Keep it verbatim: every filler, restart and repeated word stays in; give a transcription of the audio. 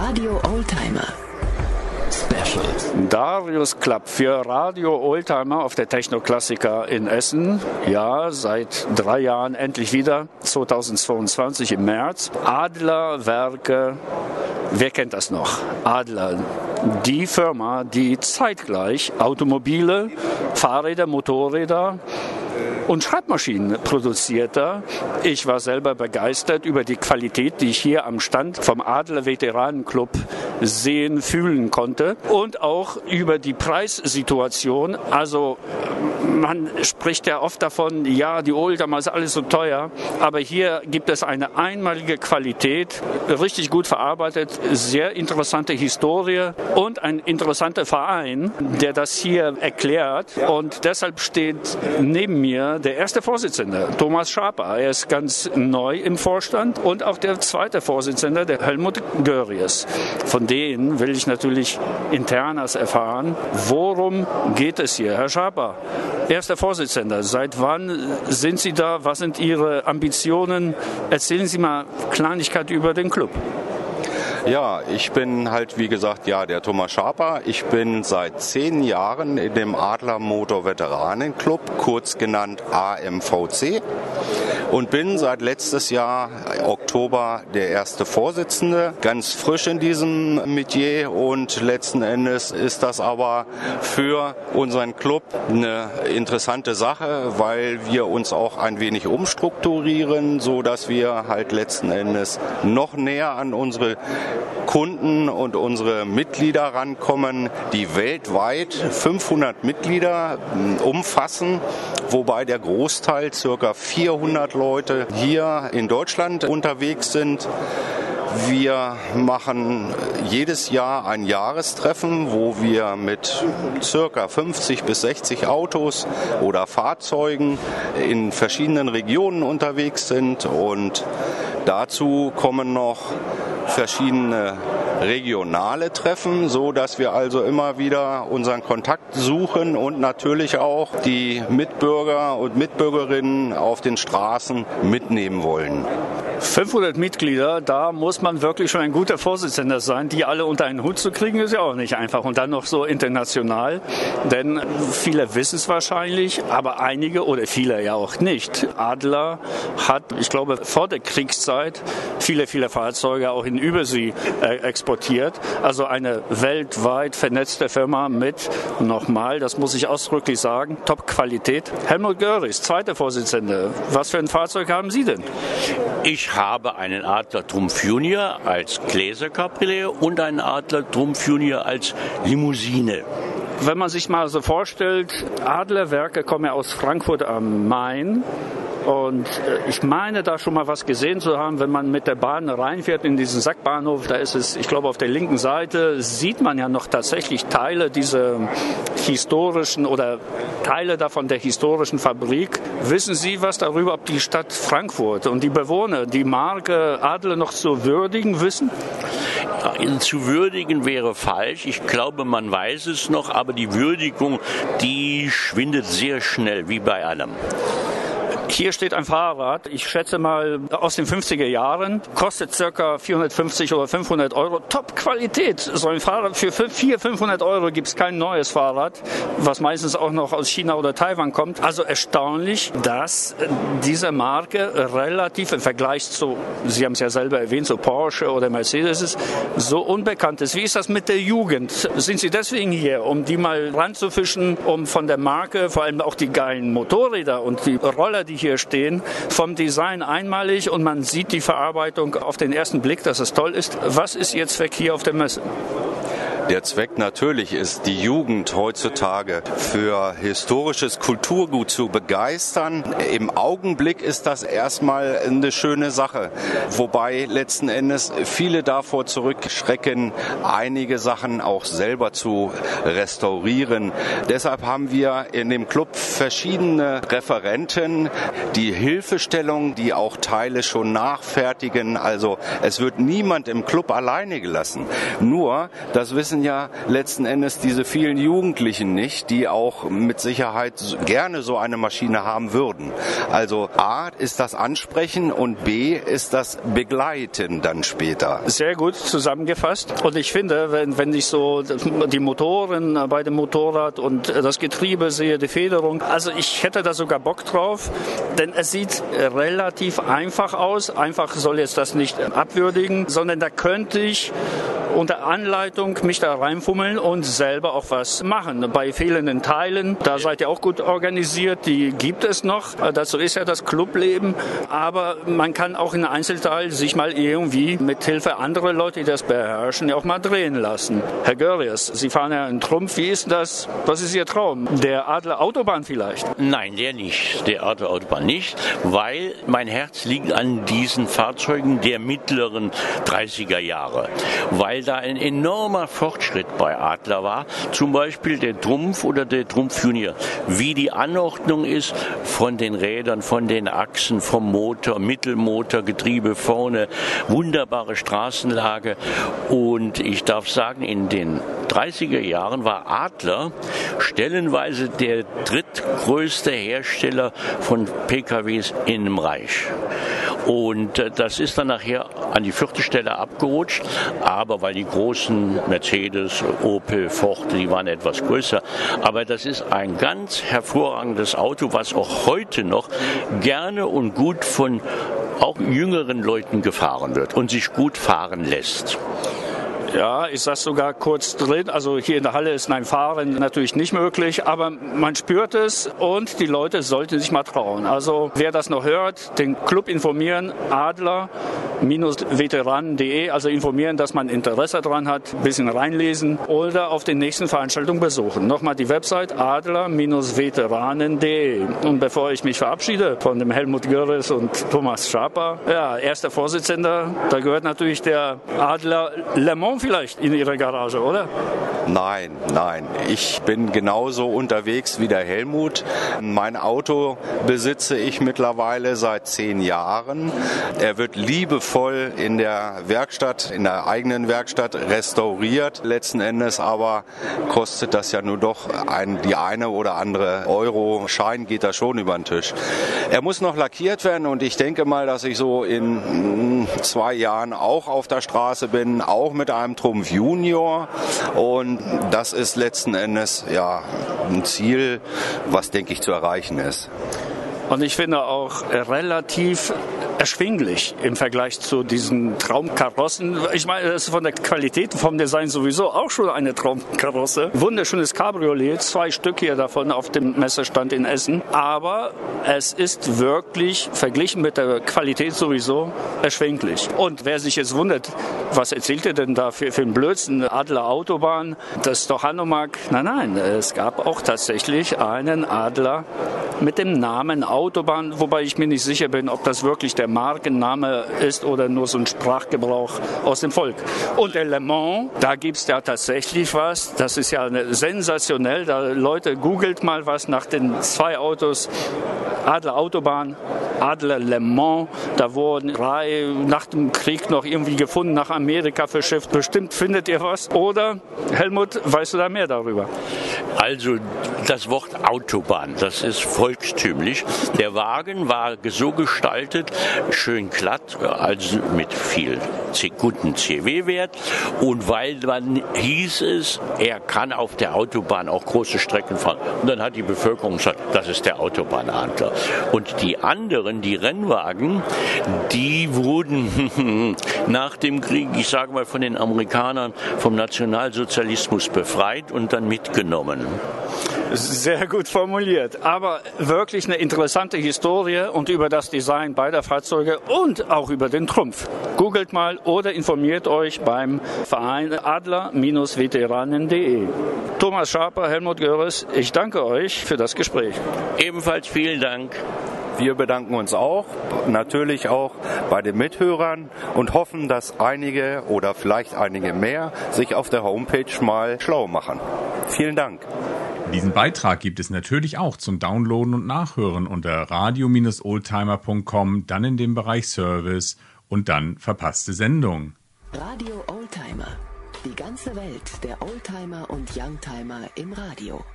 Radio Oldtimer Special. Darius Klapp für Radio Oldtimer auf der Techno-Klassiker in Essen. Ja, seit drei Jahren endlich wieder, zweitausendzweiundzwanzig im März. Adler Werke, wer kennt das noch? Adler, die Firma, die zeitgleich Automobile, Fahrräder, Motorräder und Schreibmaschinen produzierte. Ich war selber begeistert über die Qualität, die ich hier am Stand vom Adler Veteranenclub sehen, fühlen konnte und auch über die Preissituation. Also man spricht ja oft davon, ja, die Oldtimer ist alles so teuer, aber hier gibt es eine einmalige Qualität, richtig gut verarbeitet, sehr interessante Historie und ein interessanter Verein, der das hier erklärt, und deshalb steht neben mir der erste Vorsitzende, Thomas Schaper. Er ist ganz neu im Vorstand, und auch der zweite Vorsitzende, der Helmut Göries. Von denen will ich natürlich internas erfahren, worum geht es hier. Herr Schaper, erster Vorsitzender, seit wann sind Sie da? Was sind Ihre Ambitionen? Erzählen Sie mal Kleinigkeit über den Club. Ja, ich bin halt, wie gesagt, ja, der Thomas Schaper. Ich bin seit zehn Jahren in dem Adler Motor Veteranenclub, kurz genannt A M V C, und bin seit letztes Jahr Oktober der erste Vorsitzende, ganz frisch in diesem Metier, und letzten Endes ist das aber für unseren Club eine interessante Sache, weil wir uns auch ein wenig umstrukturieren, so dass wir halt letzten Endes noch näher an unsere Kunden und unsere Mitglieder rankommen, die weltweit fünfhundert Mitglieder umfassen, wobei der Großteil, circa vierhundert Leute, hier in Deutschland unterwegs sind. Wir machen jedes Jahr ein Jahrestreffen, wo wir mit circa fünfzig bis sechzig Autos oder Fahrzeugen in verschiedenen Regionen unterwegs sind, und dazu kommen noch verschiedene regionale Treffen, so dass wir also immer wieder unseren Kontakt suchen und natürlich auch die Mitbürger und Mitbürgerinnen auf den Straßen mitnehmen wollen. fünfhundert Mitglieder, da muss man wirklich schon ein guter Vorsitzender sein. Die alle unter einen Hut zu kriegen, ist ja auch nicht einfach. Und dann noch so international, denn viele wissen es wahrscheinlich, aber einige oder viele ja auch nicht. Adler hat, ich glaube, vor der Kriegszeit viele, viele Fahrzeuge auch in Übersee äh, exportiert. Also eine weltweit vernetzte Firma mit, nochmal, das muss ich ausdrücklich sagen, Top-Qualität. Helmut Göries, zweiter Vorsitzende. Was für ein Fahrzeug haben Sie denn? Ich habe einen Adler Trumpf Junior als Gläsercabriolet und einen Adler Trumpf Junior als Limousine. Wenn man sich mal so vorstellt, Adlerwerke kommen ja aus Frankfurt am Main. Und ich meine, da schon mal was gesehen zu haben, wenn man mit der Bahn reinfährt in diesen Sackbahnhof, da ist es, ich glaube, auf der linken Seite sieht man ja noch tatsächlich Teile dieser historischen oder Teile davon der historischen Fabrik. Wissen Sie was darüber, ob die Stadt Frankfurt und die Bewohner die Marke Adler noch zu würdigen wissen? Ja, zu würdigen wäre falsch. Ich glaube, man weiß es noch, aber die Würdigung, die schwindet sehr schnell, wie bei allem. Hier steht ein Fahrrad, ich schätze mal aus den fünfziger Jahren, kostet circa vierhundertfünfzig oder fünfhundert Euro. Top-Qualität. So ein Fahrrad für vierhundert, fünfhundert Euro gibt es kein neues Fahrrad, was meistens auch noch aus China oder Taiwan kommt. Also erstaunlich, dass diese Marke relativ im Vergleich zu, Sie haben es ja selber erwähnt, so Porsche oder Mercedes ist, so unbekannt ist. Wie ist das mit der Jugend? Sind Sie deswegen hier, um die mal ranzufischen, um von der Marke, vor allem auch die geilen Motorräder und die Roller, die hier stehen, vom Design einmalig, und man sieht die Verarbeitung auf den ersten Blick, dass es toll ist. Was ist Ihr Zweck hier auf der Messe? Der Zweck natürlich ist, die Jugend heutzutage für historisches Kulturgut zu begeistern. Im Augenblick ist das erstmal eine schöne Sache, wobei letzten Endes viele davor zurückschrecken, einige Sachen auch selber zu restaurieren. Deshalb haben wir in dem Club verschiedene Referenten, die Hilfestellung, die auch Teile schon nachfertigen. Also es wird niemand im Club alleine gelassen. Nur, das wissen wissen ja letzten Endes diese vielen Jugendlichen nicht, die auch mit Sicherheit gerne so eine Maschine haben würden. Also A ist das Ansprechen und B ist das Begleiten dann später. Sehr gut zusammengefasst. Und ich finde, wenn, wenn ich so die Motoren bei dem Motorrad und das Getriebe sehe, die Federung, also ich hätte da sogar Bock drauf, denn es sieht relativ einfach aus. Einfach soll jetzt das nicht abwürdigen, sondern da könnte ich unter Anleitung mich da reinfummeln und selber auch was machen. Bei fehlenden Teilen, da seid ihr auch gut organisiert, die gibt es noch. Dazu ist ja das Clubleben. Aber man kann auch in Einzelteil sich mal irgendwie mit Hilfe anderer Leute, die das beherrschen, ja auch mal drehen lassen. Herr Görres, Sie fahren ja einen Trumpf. Wie ist das? Was ist Ihr Traum? Der Adler Autobahn vielleicht? Nein, der nicht. Der Adler Autobahn nicht, weil mein Herz liegt an diesen Fahrzeugen der mittleren dreißiger Jahre. Weil da ein enormer Fortschritt bei Adler war, zum Beispiel der Trumpf oder der Trumpf Junior, wie die Anordnung ist von den Rädern, von den Achsen, vom Motor, Mittelmotor, Getriebe vorne, wunderbare Straßenlage. Und ich darf sagen, in den dreißiger Jahren war Adler stellenweise der drittgrößte Hersteller von P K Ws in dem Reich. Und das ist dann nachher an die vierte Stelle abgerutscht, aber weil die großen Mercedes, Opel, Ford, die waren etwas größer. Aber das ist ein ganz hervorragendes Auto, was auch heute noch gerne und gut von auch jüngeren Leuten gefahren wird und sich gut fahren lässt. Ja, ich saß sogar kurz drin. Also hier in der Halle ist ein Fahren natürlich nicht möglich, aber man spürt es und die Leute sollten sich mal trauen. Also wer das noch hört, den Club informieren, adler Veteranen punkt de, also informieren, dass man Interesse daran hat, ein bisschen reinlesen oder auf den nächsten Veranstaltungen besuchen. Nochmal die Website adler Veteranen punkt de. Und bevor ich mich verabschiede von dem Helmut Görres und Thomas Schaper, ja, erster Vorsitzender, da gehört natürlich der Adler Le Mans vielleicht in Ihrer Garage, oder? Nein, nein. Ich bin genauso unterwegs wie der Helmut. Mein Auto besitze ich mittlerweile seit zehn Jahren. Er wird liebevoll in der Werkstatt, in der eigenen Werkstatt restauriert. Letzten Endes aber kostet das ja nur doch ein, die eine oder andere Euro. Schein geht da schon über den Tisch. Er muss noch lackiert werden und ich denke mal, dass ich so in zwei Jahren auch auf der Straße bin, auch mit einem Trumpf Junior, und das ist letzten Endes ja ein Ziel, was, denke ich, zu erreichen ist. Und ich finde auch relativ erschwinglich im Vergleich zu diesen Traumkarossen. Ich meine, das ist von der Qualität, vom Design sowieso auch schon eine Traumkarosse. Wunderschönes Cabriolet, zwei Stück hier davon auf dem Messestand in Essen. Aber es ist wirklich, verglichen mit der Qualität sowieso, erschwinglich. Und wer sich jetzt wundert, was erzählt ihr denn da für, für einen Blödsinn? Adler Autobahn, das ist doch Hanomag. Nein, nein, es gab auch tatsächlich einen Adler mit dem Namen Autobahn, wobei ich mir nicht sicher bin, ob das wirklich der Markenname ist oder nur so ein Sprachgebrauch aus dem Volk. Und der Le Mans, da gibt es ja tatsächlich was, das ist ja sensationell, da Leute, googelt mal was nach den zwei Autos, Adler Autobahn, Adler Le Mans, da wurden drei nach dem Krieg noch irgendwie gefunden, nach Amerika verschifft. Bestimmt findet ihr was. Oder, Helmut, weißt du da mehr darüber? Also das Wort Autobahn, das ist volkstümlich. Der Wagen war so gestaltet, schön glatt, also mit viel guten C W-Wert. Und weil man hieß es, er kann auf der Autobahn auch große Strecken fahren. Und dann hat die Bevölkerung gesagt, das ist der Autobahnadler. Und die anderen, die Rennwagen, die wurden nach dem Krieg, ich sage mal von den Amerikanern, vom Nationalsozialismus befreit und dann mitgenommen. Sehr gut formuliert, aber wirklich eine interessante Historie und über das Design beider Fahrzeuge und auch über den Trumpf. Googelt mal oder informiert euch beim Verein adler Veteranen punkt de. Thomas Schaper, Helmut Görres, ich danke euch für das Gespräch. Ebenfalls vielen Dank. Wir bedanken uns auch, natürlich auch bei den Mithörern und hoffen, dass einige oder vielleicht einige mehr sich auf der Homepage mal schlau machen. Vielen Dank. Diesen Beitrag gibt es natürlich auch zum Downloaden und Nachhören unter radio Bindestrich oldtimer Punkt com, dann in dem Bereich Service und dann verpasste Sendung. Radio Oldtimer. Die ganze Welt der Oldtimer und Youngtimer im Radio.